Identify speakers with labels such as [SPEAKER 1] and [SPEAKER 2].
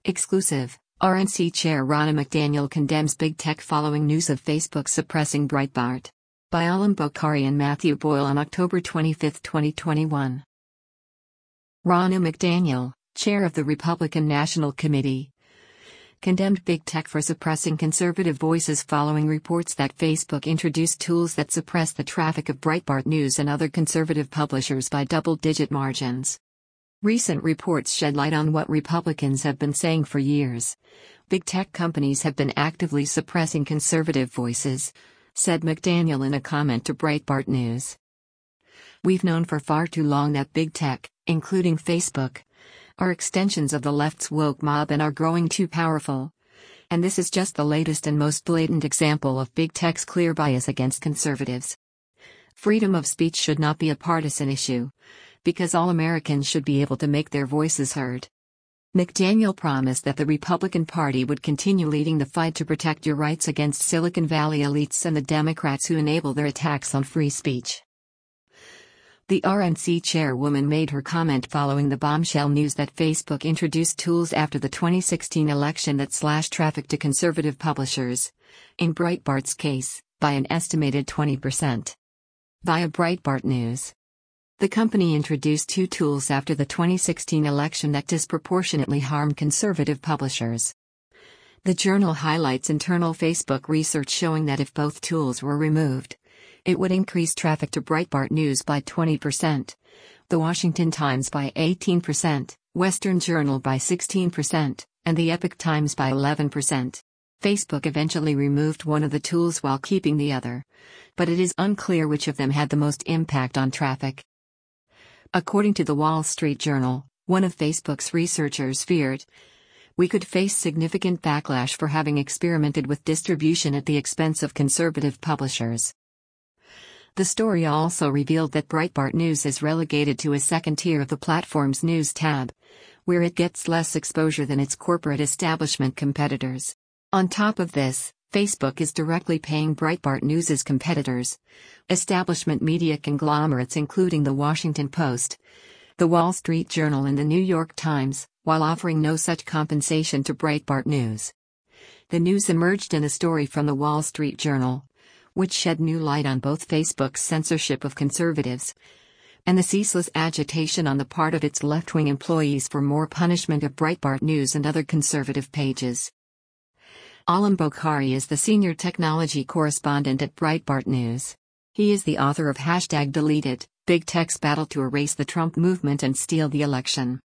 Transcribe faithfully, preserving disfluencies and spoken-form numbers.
[SPEAKER 1] Exclusive. R N C Chair Ronna McDaniel condemns Big Tech following news of Facebook suppressing Breitbart. By Alam Bokhari and Matthew Boyle on October twenty-fifth, twenty twenty-one. Ronna McDaniel, chair of the Republican National Committee, condemned Big Tech for suppressing conservative voices following reports that Facebook introduced tools that suppress the traffic of Breitbart News and other conservative publishers by double-digit margins. Recent reports shed light on what Republicans have been saying for years. Big tech companies have been actively suppressing conservative voices, said McDaniel in a comment to Breitbart News. We've known for far too long that big tech, including Facebook, are extensions of the left's woke mob and are growing too powerful. And this is just the latest and most blatant example of big tech's clear bias against conservatives. Freedom of speech should not be a partisan issue, because all Americans should be able to make their voices heard. McDaniel promised that the Republican Party would continue leading the fight to protect your rights against Silicon Valley elites and the Democrats who enable their attacks on free speech. The R N C chairwoman made her comment following the bombshell news that Facebook introduced tools after the twenty sixteen election that slashed traffic to conservative publishers, in Breitbart's case, by an estimated twenty percent. Via Breitbart News. The company introduced two tools after the twenty sixteen election that disproportionately harmed conservative publishers. The journal highlights internal Facebook research showing that if both tools were removed, it would increase traffic to Breitbart News by twenty percent, The Washington Times by eighteen percent, Western Journal by sixteen percent, and the Epoch Times by eleven percent. Facebook eventually removed one of the tools while keeping the other, but it is unclear which of them had the most impact on traffic. According to the Wall Street Journal, one of Facebook's researchers feared we could face significant backlash for having experimented with distribution at the expense of conservative publishers. The story also revealed that Breitbart News is relegated to a second tier of the platform's news tab, where it gets less exposure than its corporate establishment competitors. On top of this, Facebook is directly paying Breitbart News's competitors, establishment media conglomerates including The Washington Post, The Wall Street Journal and The New York Times, while offering no such compensation to Breitbart News. The news emerged in a story from The Wall Street Journal, which shed new light on both Facebook's censorship of conservatives and the ceaseless agitation on the part of its left-wing employees for more punishment of Breitbart News and other conservative pages. Alam Bokhari is the senior technology correspondent at Breitbart News. He is the author of Hashtag Deleted, Big Tech's Battle to Erase the Trump Movement and Steal the Election.